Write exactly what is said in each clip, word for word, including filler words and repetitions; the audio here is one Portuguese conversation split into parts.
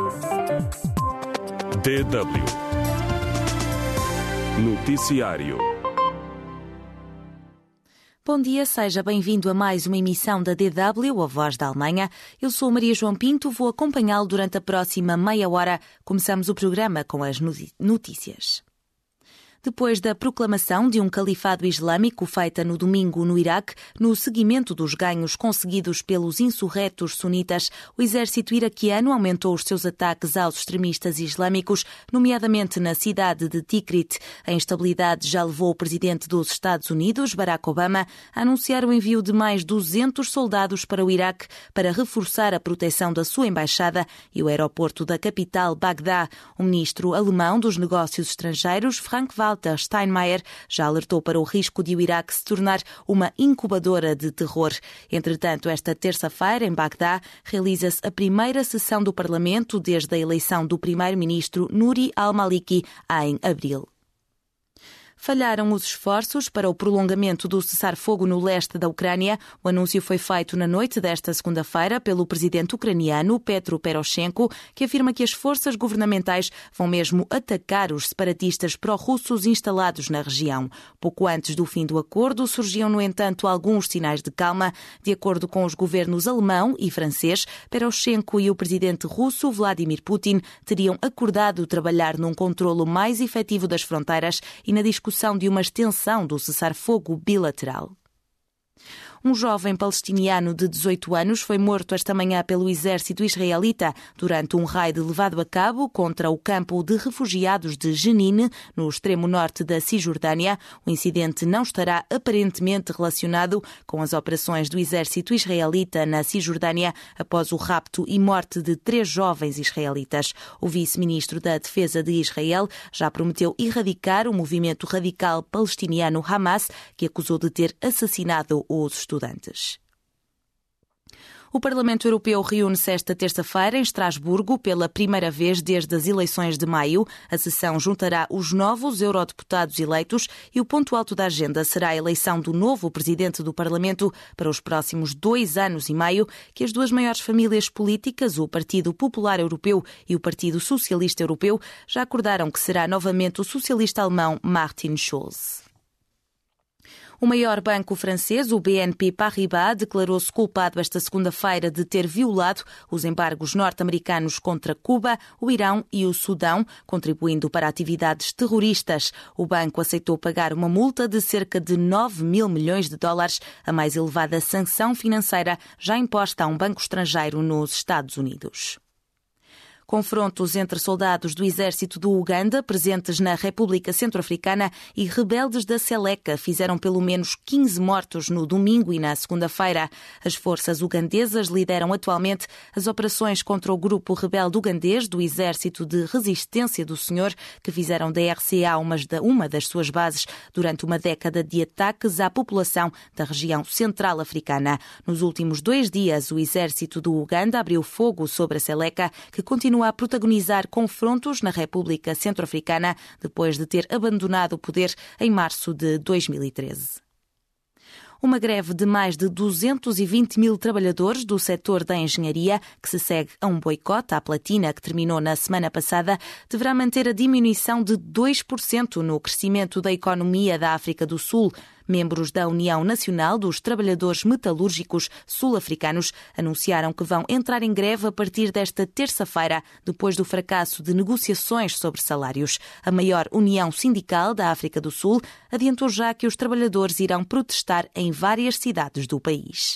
D W Noticiário. Bom dia, seja bem-vindo a mais uma emissão da D W, a Voz da Alemanha. Eu sou Maria João Pinto, vou acompanhá-lo durante a próxima meia hora. Começamos o programa com as notícias. Depois da proclamação de um califado islâmico feita no domingo no Iraque, no seguimento dos ganhos conseguidos pelos insurretos sunitas, o exército iraquiano aumentou os seus ataques aos extremistas islâmicos, nomeadamente na cidade de Tikrit. A instabilidade já levou o presidente dos Estados Unidos, Barack Obama, a anunciar o envio de mais duzentos soldados para o Iraque para reforçar a proteção da sua embaixada e o aeroporto da capital, Bagdá. O ministro alemão dos Negócios Estrangeiros, Frank-Walter Steinmeier, já alertou para o risco de o Iraque se tornar uma incubadora de terror. Entretanto, esta terça-feira, em Bagdá, realiza-se a primeira sessão do Parlamento desde a eleição do primeiro-ministro Nouri al-Maliki em abril. Falharam os esforços para o prolongamento do cessar-fogo no leste da Ucrânia. O anúncio foi feito na noite desta segunda-feira pelo presidente ucraniano Petro Poroshenko, que afirma que as forças governamentais vão mesmo atacar os separatistas pró-russos instalados na região. Pouco antes do fim do acordo, surgiam, no entanto, alguns sinais de calma. De acordo com os governos alemão e francês, Poroshenko e o presidente russo Vladimir Putin teriam acordado trabalhar num controlo mais efetivo das fronteiras e na discussão de uma extensão do cessar-fogo bilateral. Um jovem palestiniano de dezoito anos foi morto esta manhã pelo exército israelita durante um raid levado a cabo contra o campo de refugiados de Jenin, no extremo norte da Cisjordânia. O incidente não estará aparentemente relacionado com as operações do exército israelita na Cisjordânia após o rapto e morte de três jovens israelitas. O vice-ministro da Defesa de Israel já prometeu erradicar o movimento radical palestiniano Hamas, que acusou de ter assassinado os estudantes. Estudantes. O Parlamento Europeu reúne-se esta terça-feira em Estrasburgo pela primeira vez desde as eleições de maio. A sessão juntará os novos eurodeputados eleitos e o ponto alto da agenda será a eleição do novo presidente do Parlamento para os próximos dois anos e meio, que as duas maiores famílias políticas, o Partido Popular Europeu e o Partido Socialista Europeu, já acordaram que será novamente o socialista alemão Martin Schulz. O maior banco francês, o B N P Paribas, declarou-se culpado esta segunda-feira de ter violado os embargos norte-americanos contra Cuba, o Irão e o Sudão, contribuindo para atividades terroristas. O banco aceitou pagar uma multa de cerca de nove mil milhões de dólares, a mais elevada sanção financeira já imposta a um banco estrangeiro nos Estados Unidos. Confrontos entre soldados do exército do Uganda, presentes na República Centro-Africana, e rebeldes da Seleka fizeram pelo menos quinze mortos no domingo e na segunda-feira. As forças ugandesas lideram atualmente as operações contra o grupo rebelde ugandês do Exército de Resistência do Senhor, que fizeram da R C A uma das suas bases durante uma década de ataques à população da região central africana. Nos últimos dois dias, o exército do Uganda abriu fogo sobre a Seleka, que continua a protagonizar confrontos na República Centro-Africana depois de ter abandonado o poder em março de dois mil e treze. Uma greve de mais de duzentos e vinte mil trabalhadores do setor da engenharia, que se segue a um boicote à platina que terminou na semana passada, deverá manter a diminuição de dois por cento no crescimento da economia da África do Sul. Membros da União Nacional dos Trabalhadores Metalúrgicos Sul-Africanos anunciaram que vão entrar em greve a partir desta terça-feira, depois do fracasso de negociações sobre salários. A maior união sindical da África do Sul adiantou já que os trabalhadores irão protestar em várias cidades do país.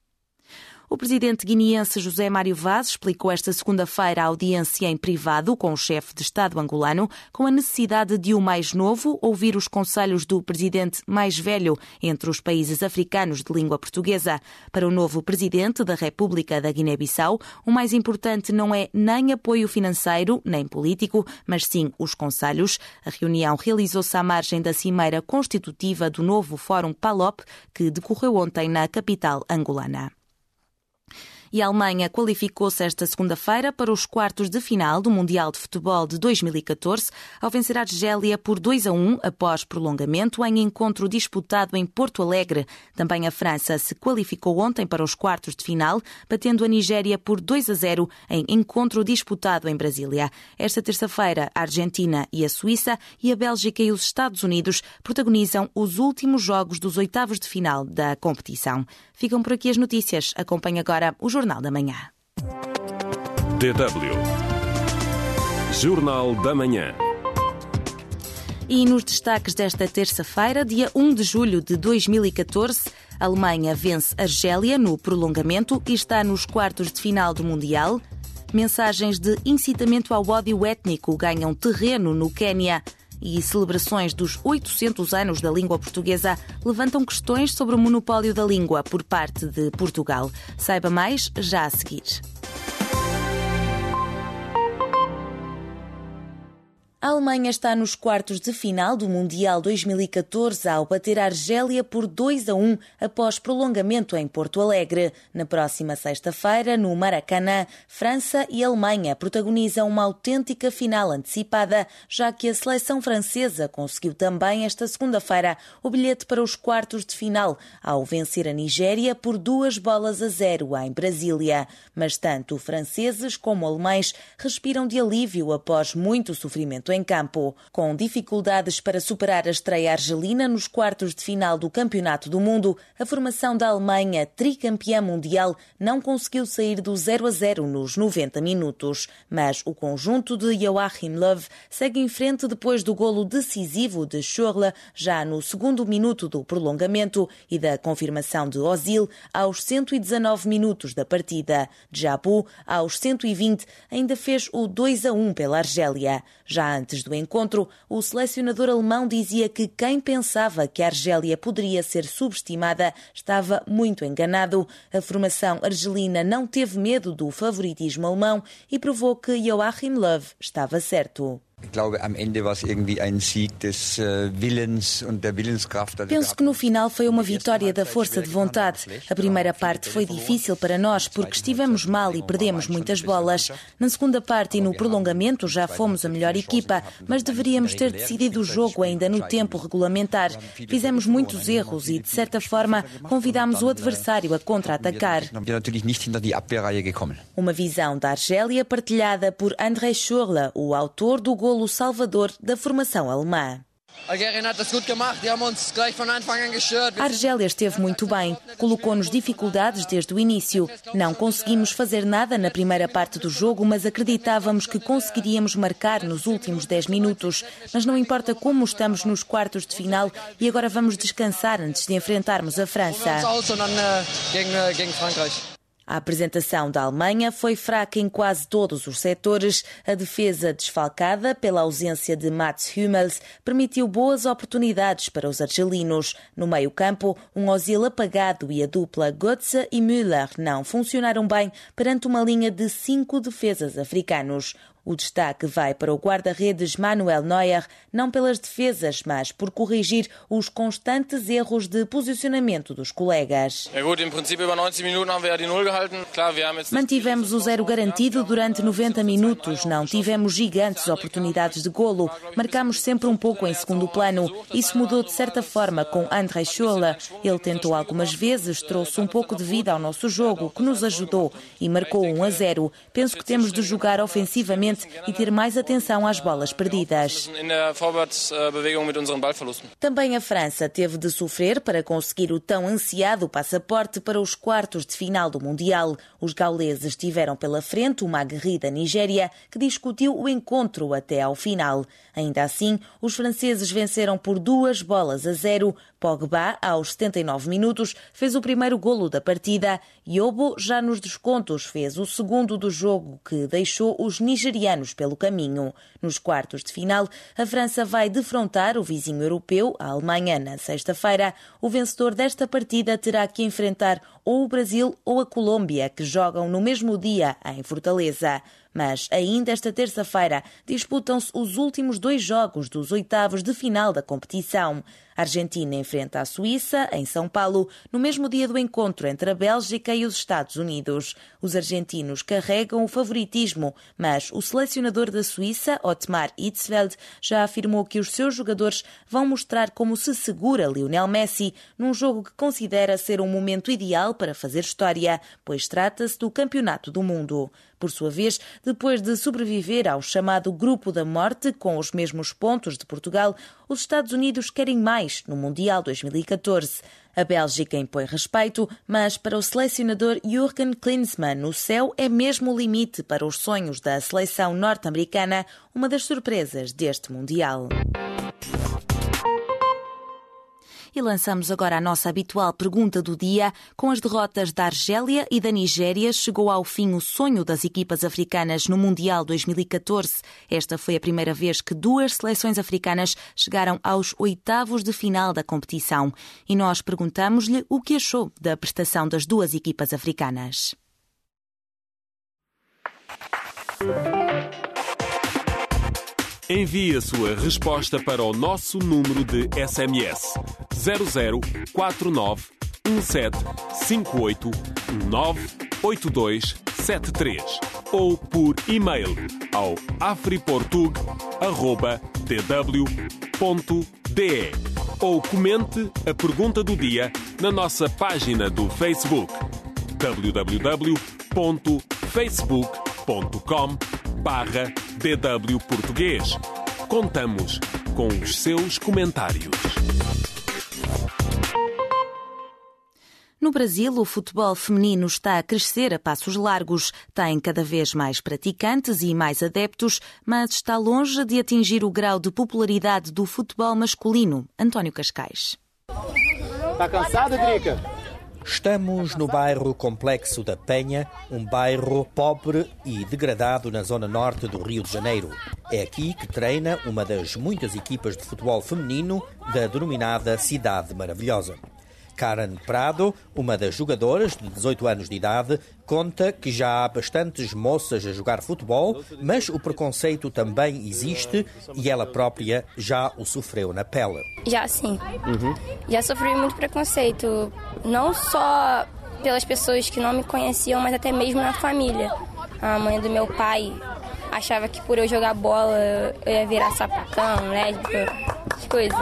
O presidente guineense José Mário Vaz explicou esta segunda-feira a audiência em privado com o chefe de Estado angolano com a necessidade de o mais novo ouvir os conselhos do presidente mais velho entre os países africanos de língua portuguesa. Para o novo presidente da República da Guiné-Bissau, o mais importante não é nem apoio financeiro, nem político, mas sim os conselhos. A reunião realizou-se à margem da cimeira constitutiva do novo Fórum PALOP, que decorreu ontem na capital angolana. E a Alemanha qualificou-se esta segunda-feira para os quartos de final do Mundial de Futebol de dois mil e catorze, ao vencer a Argélia por dois a um após prolongamento em encontro disputado em Porto Alegre. Também a França se qualificou ontem para os quartos de final, batendo a Nigéria por dois a zero em encontro disputado em Brasília. Esta terça-feira, a Argentina e a Suíça e a Bélgica e os Estados Unidos protagonizam os últimos jogos dos oitavos de final da competição. Ficam por aqui as notícias. Acompanhe agora o Jornal da Manhã. D W. Jornal da Manhã. E nos destaques desta terça-feira, dia um de julho de dois mil e catorze, a Alemanha vence a Argélia no prolongamento e está nos quartos de final do Mundial. Mensagens de incitamento ao ódio étnico ganham terreno no Quénia. E celebrações dos oitocentos anos da língua portuguesa levantam questões sobre o monopólio da língua por parte de Portugal. Saiba mais já a seguir. A Alemanha está nos quartos de final do Mundial dois mil e catorze ao bater a Argélia por dois a um após prolongamento em Porto Alegre. Na próxima sexta-feira, no Maracanã, França e Alemanha protagonizam uma autêntica final antecipada, já que a seleção francesa conseguiu também esta segunda-feira o bilhete para os quartos de final, ao vencer a Nigéria por duas bolas a zero em Brasília. Mas tanto franceses como alemães respiram de alívio após muito sofrimento em campo. Com dificuldades para superar a estreia argelina nos quartos de final do Campeonato do Mundo, a formação da Alemanha, tricampeã mundial, não conseguiu sair do zero a zero nos noventa minutos. Mas o conjunto de Joachim Löw segue em frente depois do golo decisivo de Schürrle, já no segundo minuto do prolongamento, e da confirmação de Özil aos cento e dezanove minutos da partida. Djabou, aos cento e vinte, ainda fez o dois a um pela Argélia. Já antes do encontro, o selecionador alemão dizia que quem pensava que a Argélia poderia ser subestimada estava muito enganado. A formação argelina não teve medo do favoritismo alemão e provou que Joachim Löw estava certo. Penso que no final foi uma vitória da força de vontade. A primeira parte foi difícil para nós porque estivemos mal e perdemos muitas bolas. Na segunda parte e no prolongamento já fomos a melhor equipa, mas deveríamos ter decidido o jogo ainda no tempo regulamentar. Fizemos muitos erros e, de certa forma, convidámos o adversário a contra-atacar. Uma visão da Argélia partilhada por André Schürrle, o autor do golo salvador da formação alemã. A Argélia esteve muito bem, colocou-nos dificuldades desde o início. Não conseguimos fazer nada na primeira parte do jogo, mas acreditávamos que conseguiríamos marcar nos últimos dez minutos. Mas não importa como estamos nos quartos de final e agora vamos descansar antes de enfrentarmos a França. A apresentação da Alemanha foi fraca em quase todos os setores. A defesa, desfalcada pela ausência de Mats Hummels, permitiu boas oportunidades para os argelinos. No meio-campo, um Özil apagado e a dupla Götze e Müller não funcionaram bem perante uma linha de cinco defesas africanos. O destaque vai para o guarda-redes Manuel Neuer, não pelas defesas, mas por corrigir os constantes erros de posicionamento dos colegas. Mantivemos o zero garantido durante noventa minutos, não tivemos gigantes oportunidades de golo, marcámos sempre um pouco em segundo plano. Isso mudou de certa forma com André Schürrle. Ele tentou algumas vezes, trouxe um pouco de vida ao nosso jogo, que nos ajudou, e marcou um a zero. Penso que temos de jogar ofensivamente e ter mais atenção às bolas perdidas. Também a França teve de sofrer para conseguir o tão ansiado passaporte para os quartos de final do Mundial. Os gauleses tiveram pela frente uma aguerrida Nigéria que discutiu o encontro até ao final. Ainda assim, os franceses venceram por duas bolas a zero. Pogba, aos setenta e nove minutos, fez o primeiro golo da partida. Yobo, já nos descontos, fez o segundo do jogo, que deixou os nigerianos pelo caminho. Nos quartos de final, a França vai defrontar o vizinho europeu, a Alemanha, na sexta-feira. O vencedor desta partida terá que enfrentar ou o Brasil ou a Colômbia, que jogam no mesmo dia em Fortaleza. Mas ainda esta terça-feira disputam-se os últimos dois jogos dos oitavos de final da competição. A Argentina enfrenta a Suíça, em São Paulo, no mesmo dia do encontro entre a Bélgica e os Estados Unidos. Os argentinos carregam o favoritismo, mas o selecionador da Suíça, Ottmar Hitzfeld, já afirmou que os seus jogadores vão mostrar como se segura Lionel Messi num jogo que considera ser um momento ideal para fazer história, pois trata-se do Campeonato do Mundo. Por sua vez, depois de sobreviver ao chamado Grupo da Morte, com os mesmos pontos de Portugal, os Estados Unidos querem mais no Mundial dois mil e catorze. A Bélgica impõe respeito, mas para o selecionador Jürgen Klinsmann, o céu é mesmo o limite para os sonhos da seleção norte-americana, uma das surpresas deste Mundial. E lançamos agora a nossa habitual pergunta do dia. Com as derrotas da Argélia e da Nigéria, chegou ao fim o sonho das equipas africanas no Mundial dois mil e catorze. Esta foi a primeira vez que duas seleções africanas chegaram aos oitavos de final da competição. E nós perguntamos-lhe o que achou da prestação das duas equipas africanas. Envie a sua resposta para o nosso número de S M S zero zero quatro nove um sete cinco oito nove oito dois sete três ou por e-mail ao afriportug arroba t w ponto d e ou comente a pergunta do dia na nossa página do Facebook w w w ponto facebook ponto com barra D W Português. Contamos com os seus comentários. No Brasil, o futebol feminino está a crescer a passos largos. Tem cada vez mais praticantes e mais adeptos, mas está longe de atingir o grau de popularidade do futebol masculino. António Cascais. Está cansado, Drica? Estamos no bairro Complexo da Penha, um bairro pobre e degradado na zona norte do Rio de Janeiro. É aqui que treina uma das muitas equipas de futebol feminino da denominada Cidade Maravilhosa. Karen Prado, uma das jogadoras de dezoito anos de idade, conta que já há bastantes moças a jogar futebol, mas o preconceito também existe e ela própria já o sofreu na pele. Já sim. Uhum. Já sofri muito preconceito, não só pelas pessoas que não me conheciam, mas até mesmo na família. A mãe do meu pai achava que por eu jogar bola eu ia virar sapatão, lésbica, essas coisas.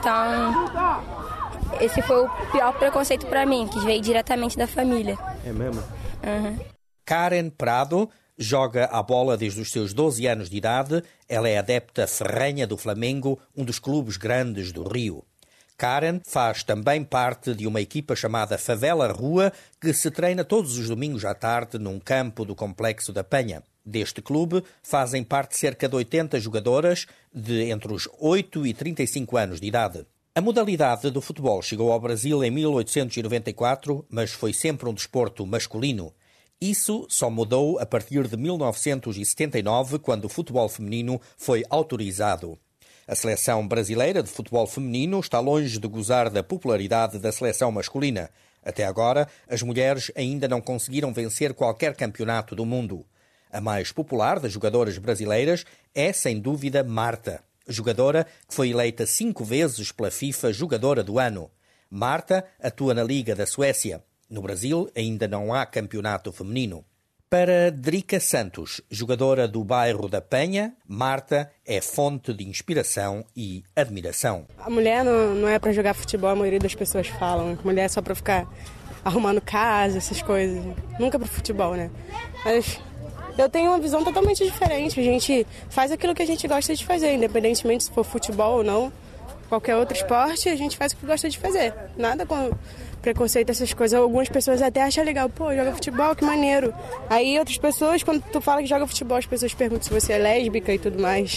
Então... esse foi o pior preconceito para mim, que veio diretamente da família. É mesmo? Uhum. Karen Prado joga a bola desde os seus doze anos de idade. Ela é adepta ferrenha do Flamengo, um dos clubes grandes do Rio. Karen faz também parte de uma equipa chamada Favela Rua, que se treina todos os domingos à tarde num campo do Complexo da Penha. Deste clube fazem parte cerca de oitenta jogadoras de entre os oito e trinta e cinco anos de idade. A modalidade do futebol chegou ao Brasil em mil oitocentos e noventa e quatro, mas foi sempre um desporto masculino. Isso só mudou a partir de mil novecentos e setenta e nove, quando o futebol feminino foi autorizado. A seleção brasileira de futebol feminino está longe de gozar da popularidade da seleção masculina. Até agora, as mulheres ainda não conseguiram vencer qualquer campeonato do mundo. A mais popular das jogadoras brasileiras é, sem dúvida, Marta, jogadora que foi eleita cinco vezes pela FIFA Jogadora do Ano. Marta atua na Liga da Suécia. No Brasil ainda não há campeonato feminino. Para Drica Santos, jogadora do bairro da Penha, Marta é fonte de inspiração e admiração. A mulher não, não é para jogar futebol, a maioria das pessoas falam. A mulher é só para ficar arrumando casa, essas coisas. Nunca para futebol, né? Mas... eu tenho uma visão totalmente diferente. A gente faz aquilo que a gente gosta de fazer, independentemente se for futebol ou não. Qualquer outro esporte, a gente faz o que gosta de fazer. Nada com preconceito, essas coisas. Algumas pessoas até acham legal. Pô, joga futebol, que maneiro. Aí outras pessoas, quando tu fala que joga futebol, as pessoas perguntam se você é lésbica e tudo mais.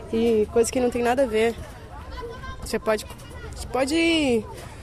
E coisa que não tem nada a ver. Você pode, você pode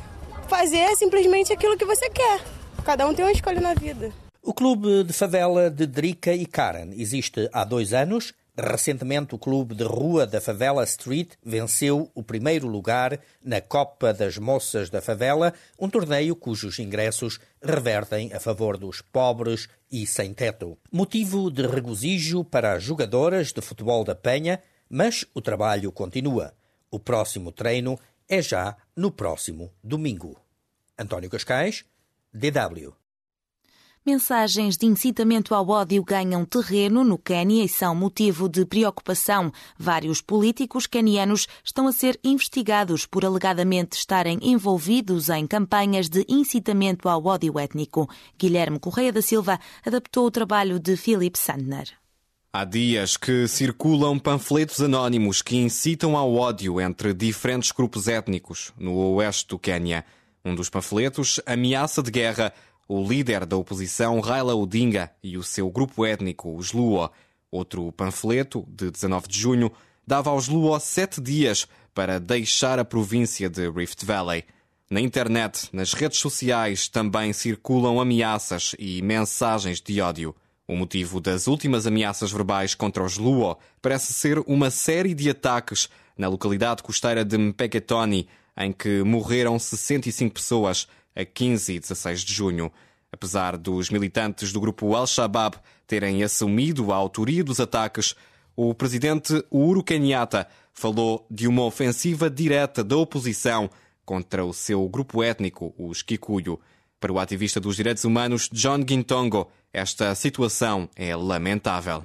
fazer simplesmente aquilo que você quer. Cada um tem uma escolha na vida. O clube de favela de Drica e Karen existe há dois anos, Recentemente, o clube de rua da favela Street venceu o primeiro lugar na Copa das Moças da Favela, um torneio cujos ingressos revertem a favor dos pobres e sem teto. Motivo de regozijo para as jogadoras de futebol da Penha, mas o trabalho continua. O próximo treino é já no próximo domingo. António Cascais, D W. Mensagens de incitamento ao ódio ganham terreno no Quênia e são motivo de preocupação. Vários políticos quenianos estão a ser investigados por alegadamente estarem envolvidos em campanhas de incitamento ao ódio étnico. Guilherme Correia da Silva adaptou o trabalho de Philip Sandner. Há dias que circulam panfletos anónimos que incitam ao ódio entre diferentes grupos étnicos no oeste do Quênia. Um dos panfletos ameaça de guerra o líder da oposição Raila Odinga e o seu grupo étnico, os Luo. Outro panfleto, de dezanove de junho, dava aos Luo sete dias para deixar a província de Rift Valley. Na internet, nas redes sociais, também circulam ameaças e mensagens de ódio. O motivo das últimas ameaças verbais contra os Luo parece ser uma série de ataques na localidade costeira de Mpeketoni, em que morreram sessenta e cinco pessoas a quinze e dezasseis de junho. Apesar dos militantes do grupo Al-Shabaab terem assumido a autoria dos ataques, o presidente Uhuru Kenyatta falou de uma ofensiva direta da oposição contra o seu grupo étnico, os Kikuyu. Para o ativista dos direitos humanos John Gintongo, esta situação é lamentável.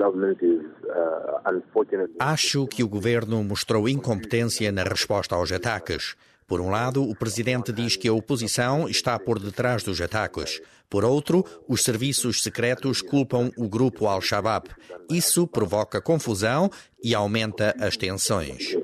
Acho que o governo mostrou incompetência na resposta aos ataques. Por um lado, o presidente diz que a oposição está por detrás dos ataques. Por outro, os serviços secretos culpam o grupo Al-Shabaab. Isso provoca confusão e aumenta as tensões.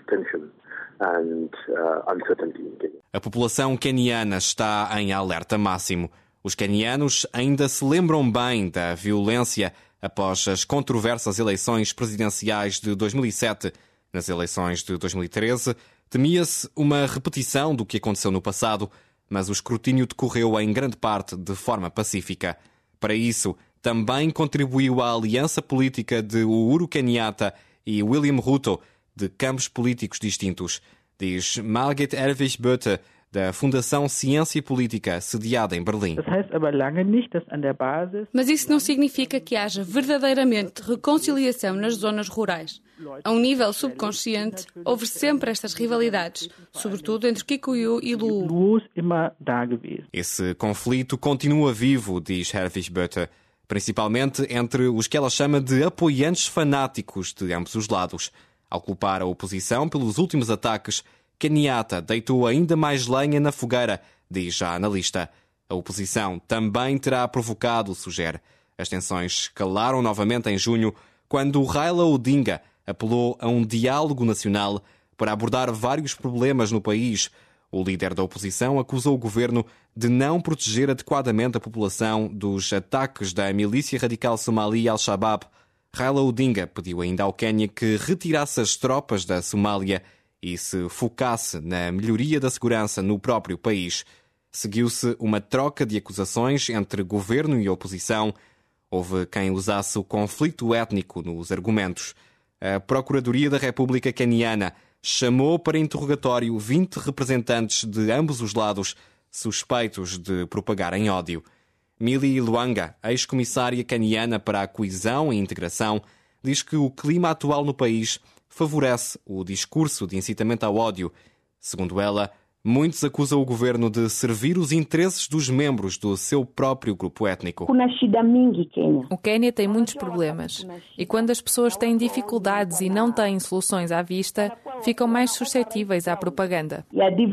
A população queniana está em alerta máximo. Os quenianos ainda se lembram bem da violência após as controversas eleições presidenciais de dois mil e sete. Nas eleições de dois mil e treze, temia-se uma repetição do que aconteceu no passado, mas o escrutínio decorreu em grande parte de forma pacífica. Para isso, também contribuiu a aliança política de Uhuru Kenyatta e William Ruto, de campos políticos distintos, diz Margit Erwich-Bötte, da Fundação Ciência e Política, sediada em Berlim. Mas isso não significa que haja verdadeiramente reconciliação nas zonas rurais. A um nível subconsciente, houve sempre estas rivalidades, sobretudo entre Kikuyu e Luo. Esse conflito continua vivo, diz Erwich-Bötte, principalmente entre os que ela chama de apoiantes fanáticos de ambos os lados. Ao culpar a oposição pelos últimos ataques, Kenyatta deitou ainda mais lenha na fogueira, diz a analista. A oposição também terá provocado, sugere. As tensões escalaram novamente em junho, quando Raila Odinga apelou a um diálogo nacional para abordar vários problemas no país. O líder da oposição acusou o governo de não proteger adequadamente a população dos ataques da milícia radical somali Al-Shabaab. Raila Odinga pediu ainda ao Quênia que retirasse as tropas da Somália e se focasse na melhoria da segurança no próprio país. Seguiu-se uma troca de acusações entre governo e oposição. Houve quem usasse o conflito étnico nos argumentos. A Procuradoria da República Queniana chamou para interrogatório vinte representantes de ambos os lados suspeitos de propagarem ódio. Millie Luanga, ex-comissária queniana para a coesão e integração, diz que o clima atual no país favorece o discurso de incitamento ao ódio. Segundo ela, muitos acusam o governo de servir os interesses dos membros do seu próprio grupo étnico. O Quênia tem muitos problemas e quando as pessoas têm dificuldades e não têm soluções à vista, ficam mais suscetíveis à propaganda.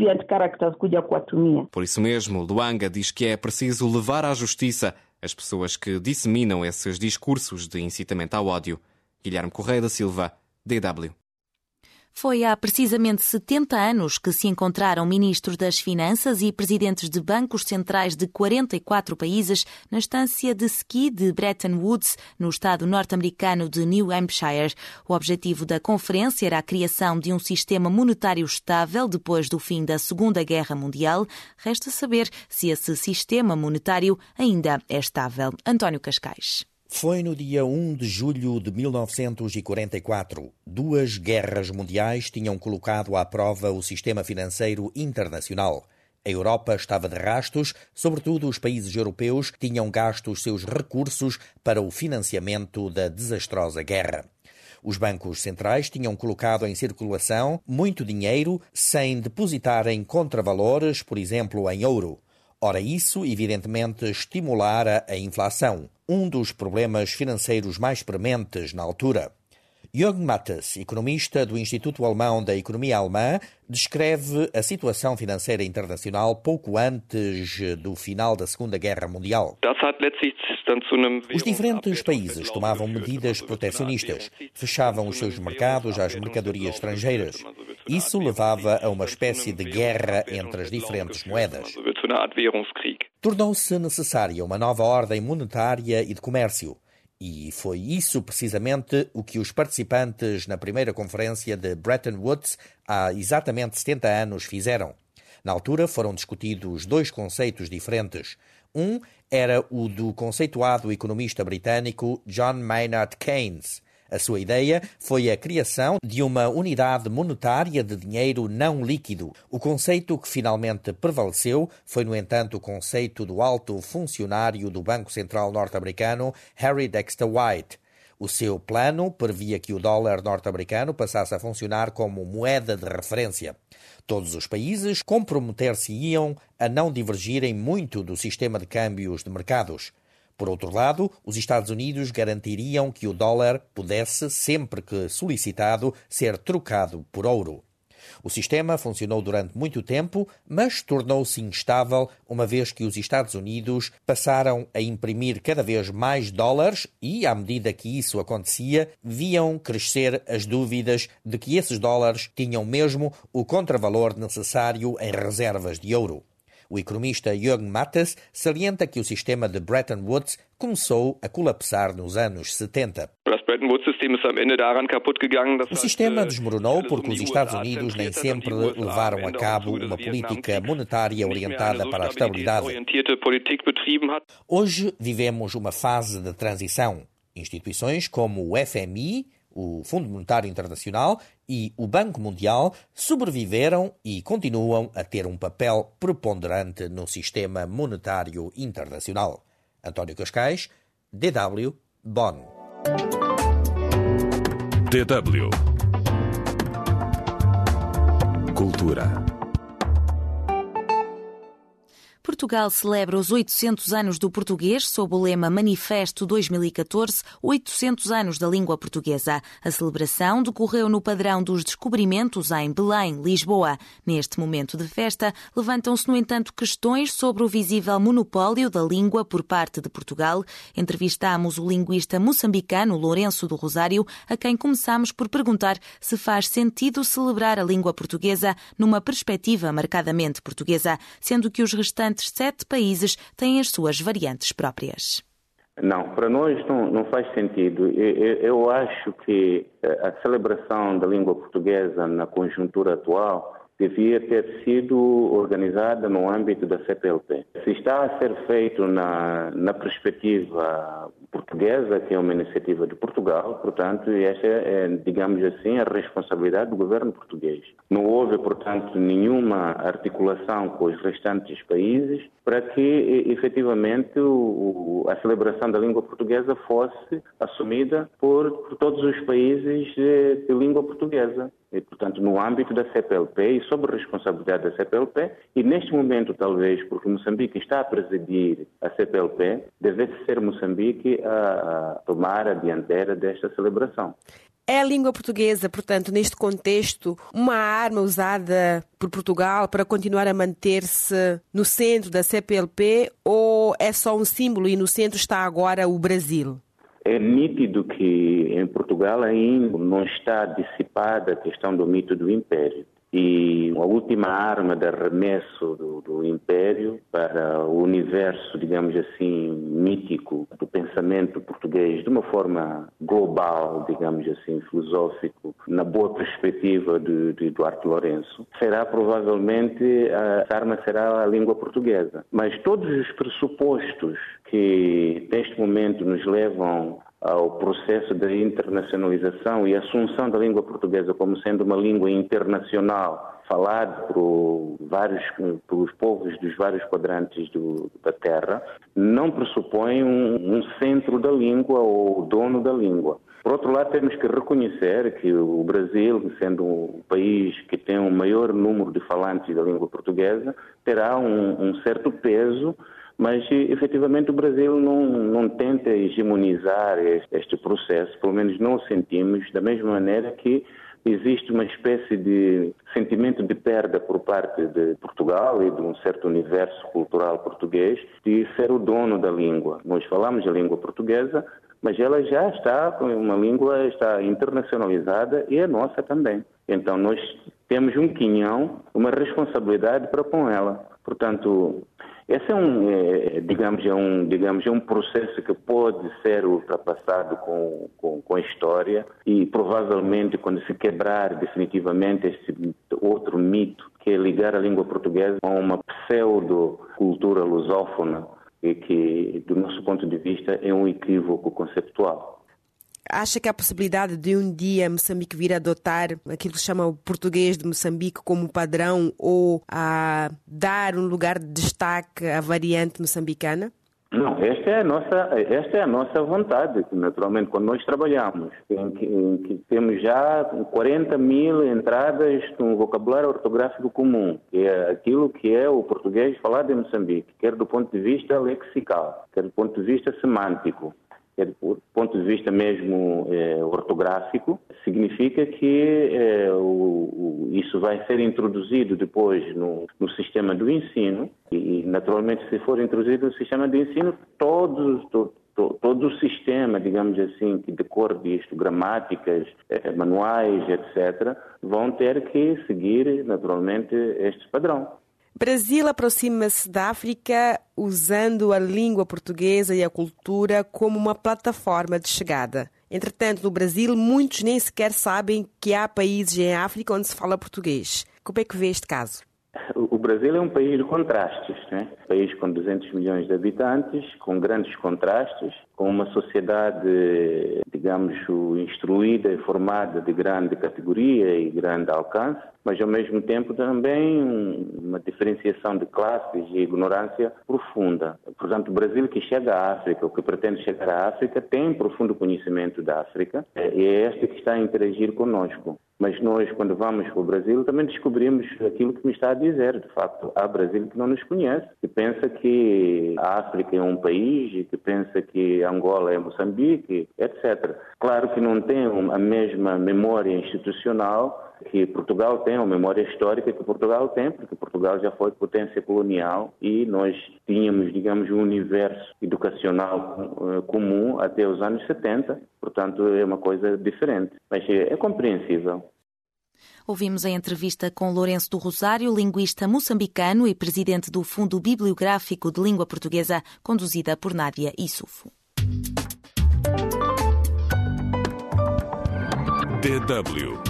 Por isso mesmo, Luanga diz que é preciso levar à justiça as pessoas que disseminam esses discursos de incitamento ao ódio. Guilherme Correia da Silva, D W. Foi há precisamente setenta anos que se encontraram ministros das Finanças e presidentes de bancos centrais de quarenta e quatro países na estância de ski de Bretton Woods, no estado norte-americano de New Hampshire. O objetivo da conferência era a criação de um sistema monetário estável depois do fim da Segunda Guerra Mundial. Resta saber se esse sistema monetário ainda é estável. António Cascais. Foi no dia um de julho de mil novecentos e quarenta e quatro. Duas guerras mundiais tinham colocado à prova o sistema financeiro internacional. A Europa estava de rastos, sobretudo os países europeus tinham gasto os seus recursos para o financiamento da desastrosa guerra. Os bancos centrais tinham colocado em circulação muito dinheiro sem depositarem contravalores, por exemplo, em ouro. Ora, isso, evidentemente, estimulara a inflação, um dos problemas financeiros mais prementes na altura. Jürgen Mattes, economista do Instituto Alemão da Economia Alemã, descreve a situação financeira internacional pouco antes do final da Segunda Guerra Mundial. Os diferentes países tomavam medidas protecionistas, fechavam os seus mercados às mercadorias estrangeiras. Isso levava a uma espécie de guerra entre as diferentes moedas. Tornou-se necessária uma nova ordem monetária e de comércio. E foi isso precisamente o que os participantes na primeira conferência de Bretton Woods há exatamente setenta anos fizeram. Na altura foram discutidos dois conceitos diferentes. Um era o do conceituado economista britânico John Maynard Keynes. A sua ideia foi a criação de uma unidade monetária de dinheiro não líquido. O conceito que finalmente prevaleceu foi, no entanto, o conceito do alto funcionário do Banco Central norte-americano, Harry Dexter White. O seu plano previa que o dólar norte-americano passasse a funcionar como moeda de referência. Todos os países comprometer-se-iam a não divergirem muito do sistema de câmbios de mercados. Por outro lado, os Estados Unidos garantiriam que o dólar pudesse, sempre que solicitado, ser trocado por ouro. O sistema funcionou durante muito tempo, mas tornou-se instável uma vez que os Estados Unidos passaram a imprimir cada vez mais dólares e, à medida que isso acontecia, viam crescer as dúvidas de que esses dólares tinham mesmo o contravalor necessário em reservas de ouro. O economista Jürgen Mattes salienta que o sistema de Bretton Woods começou a colapsar nos anos setenta. O sistema desmoronou porque os Estados Unidos nem sempre levaram a cabo uma política monetária orientada para a estabilidade. Hoje vivemos uma fase de transição. Instituições como o F M I, o Fundo Monetário Internacional e o Banco Mundial sobreviveram e continuam a ter um papel preponderante no sistema monetário internacional. António Cascais, D W, Bonn. D W Cultura. Portugal celebra os oitocentos anos do português sob o lema Manifesto dois mil e catorze, oitocentos anos da língua portuguesa. A celebração decorreu no padrão dos descobrimentos em Belém, Lisboa. Neste momento de festa, levantam-se, no entanto, questões sobre o visível monopólio da língua por parte de Portugal. Entrevistámos o linguista moçambicano Lourenço do Rosário, a quem começámos por perguntar se faz sentido celebrar a língua portuguesa numa perspectiva marcadamente portuguesa, sendo que os restantes sete países têm as suas variantes próprias. Não, para nós não, não faz sentido. Eu, eu acho que a celebração da língua portuguesa na conjuntura atual devia ter sido organizada no âmbito da C P L P. Se está a ser feito na, na perspectiva portuguesa, que é uma iniciativa de Portugal, portanto, esta é, digamos assim, a responsabilidade do governo português. Não houve, portanto, nenhuma articulação com os restantes países para que, efetivamente, o, a celebração da língua portuguesa fosse assumida por, por todos os países de, de língua portuguesa. E, portanto, no âmbito da C P L P e sob a responsabilidade da C P L P, e neste momento, talvez, porque Moçambique está a presidir a C P L P, deve ser Moçambique a, a tomar a dianteira desta celebração. É a língua portuguesa, portanto, neste contexto, uma arma usada por Portugal para continuar a manter-se no centro da C P L P, ou é só um símbolo e no centro está agora o Brasil? É nítido que em Portugal ainda não está dissipada a questão do mito do império. E a última arma de arremesso do, do império para o universo, digamos assim, mítico do pensamento português, de uma forma global, digamos assim, filosófico, na boa perspectiva de, de Duarte Lourenço, será provavelmente, a arma será a língua portuguesa. Mas todos os pressupostos que neste momento nos levam ao processo de internacionalização e assunção da língua portuguesa como sendo uma língua internacional falada por vários, pelos povos dos vários quadrantes do, da Terra, não pressupõe um, um centro da língua ou dono da língua. Por outro lado, temos que reconhecer que o Brasil, sendo o país que tem o maior número de falantes da língua portuguesa, terá um, um certo peso, mas efetivamente o Brasil não, não tenta hegemonizar este, este processo, pelo menos não o sentimos, da mesma maneira que existe uma espécie de sentimento de perda por parte de Portugal e de um certo universo cultural português de ser o dono da língua. Nós falamos a língua portuguesa, mas ela já está, uma língua está internacionalizada e é nossa também. Então nós temos um quinhão, uma responsabilidade para com ela. Portanto, esse é um, é, digamos, é um, digamos, é um processo que pode ser ultrapassado com, com, com a história e provavelmente quando se quebrar definitivamente esse outro mito que é ligar a língua portuguesa a uma pseudo-cultura lusófona e que, do nosso ponto de vista, é um equívoco conceptual. Acha que há a possibilidade de um dia Moçambique vir a adotar aquilo que se chama o português de Moçambique como padrão ou a dar um lugar de destaque à variante moçambicana? Não, esta é a nossa, esta é a nossa vontade, naturalmente, quando nós trabalhamos, em que, em que temos já quarenta mil entradas no vocabulário ortográfico comum, que é aquilo que é o português falado em Moçambique, quer do ponto de vista lexical, quer do ponto de vista semântico, do ponto de vista mesmo é, ortográfico, significa que é, o, o, isso vai ser introduzido depois no, no sistema do ensino e, naturalmente, se for introduzido no sistema do ensino, todos, to, to, todo o sistema, digamos assim, que decorre disto, gramáticas, é, manuais, etcétera, vão ter que seguir, naturalmente, este padrão. Brasil aproxima-se da África usando a língua portuguesa e a cultura como uma plataforma de chegada. Entretanto, no Brasil, muitos nem sequer sabem que há países em África onde se fala português. Como é que vê este caso? O Brasil é um país de contrastes, né? Um país com duzentos milhões de habitantes, com grandes contrastes, com uma sociedade, digamos, instruída e formada de grande categoria e grande alcance, mas ao mesmo tempo também uma diferenciação de classes e ignorância profunda. Portanto, o Brasil que chega à África, o que pretende chegar à África, tem profundo conhecimento da África e é este que está a interagir conosco. Mas nós, quando vamos para o Brasil, também descobrimos aquilo que me está a dizer. De facto, há Brasil que não nos conhece, que pensa que a África é um país, que pensa que Angola é Moçambique, etcétera. Claro que não tem a mesma memória institucional que Portugal tem, a memória histórica que Portugal tem, porque Portugal já foi potência colonial e nós tínhamos, digamos, um universo educacional comum até os anos setenta, portanto é uma coisa diferente, mas é, é compreensível. Ouvimos a entrevista com Lourenço do Rosário, linguista moçambicano e presidente do Fundo Bibliográfico de Língua Portuguesa, conduzida por Nádia Issoufo. D W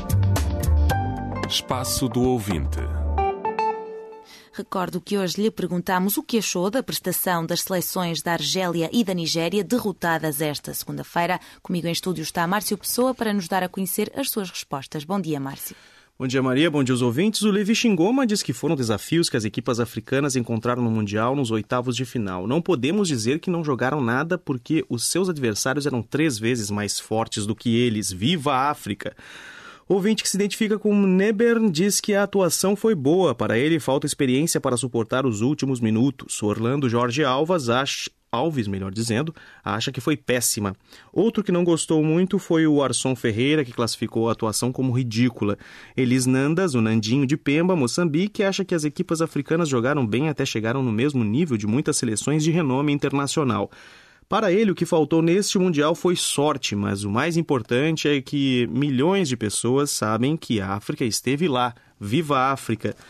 Espaço do Ouvinte. Recordo que hoje lhe perguntamos o que achou da prestação das seleções da Argélia e da Nigéria, derrotadas esta segunda-feira. Comigo em estúdio está Márcio Pessoa para nos dar a conhecer as suas respostas. Bom dia, Márcio. Bom dia, Maria. Bom dia aos ouvintes. O Levi Xingoma diz que foram desafios que as equipas africanas encontraram no Mundial nos oitavos de final. Não podemos dizer que não jogaram nada porque os seus adversários eram três vezes mais fortes do que eles. Viva a África! O ouvinte que se identifica com Nebern diz que a atuação foi boa. Para ele, falta experiência para suportar os últimos minutos. Orlando Jorge Alves acha... Alves, melhor dizendo, acha que foi péssima. Outro que não gostou muito foi o Arson Ferreira, que classificou a atuação como ridícula. Elis Nandas, o Nandinho de Pemba, Moçambique, acha que as equipas africanas jogaram bem até chegaram no mesmo nível de muitas seleções de renome internacional. Para ele, o que faltou neste Mundial foi sorte, mas o mais importante é que milhões de pessoas sabem que a África esteve lá. Viva a África!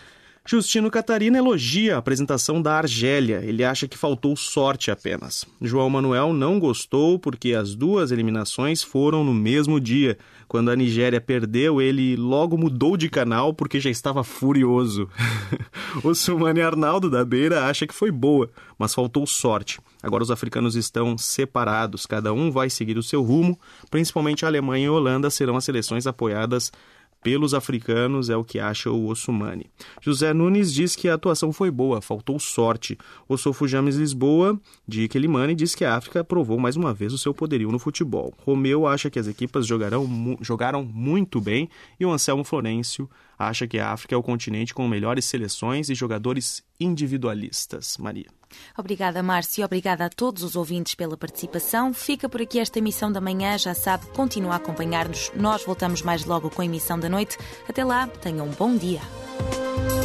Justino Catarina elogia a apresentação da Argélia. Ele acha que faltou sorte apenas. João Manuel não gostou porque as duas eliminações foram no mesmo dia. Quando a Nigéria perdeu, ele logo mudou de canal porque já estava furioso. O Sumani Arnaldo da Beira acha que foi boa, mas faltou sorte. Agora os africanos estão separados, cada um vai seguir o seu rumo, principalmente a Alemanha e a Holanda serão as seleções apoiadas pelos africanos, é o que acha o Ossumani. José Nunes diz que a atuação foi boa, faltou sorte. O Sofo James Lisboa, de Quelimane, diz que a África provou mais uma vez o seu poderio no futebol. Romeu acha que as equipas jogarão, jogaram muito bem e o Anselmo Florencio acha que a África é o continente com melhores seleções e jogadores individualistas. Maria. Obrigada, Márcio. Obrigada a todos os ouvintes pela participação. Fica por aqui esta emissão da manhã. Já sabe, continua a acompanhar-nos. Nós voltamos mais logo com a emissão da noite. Até lá, tenham um bom dia.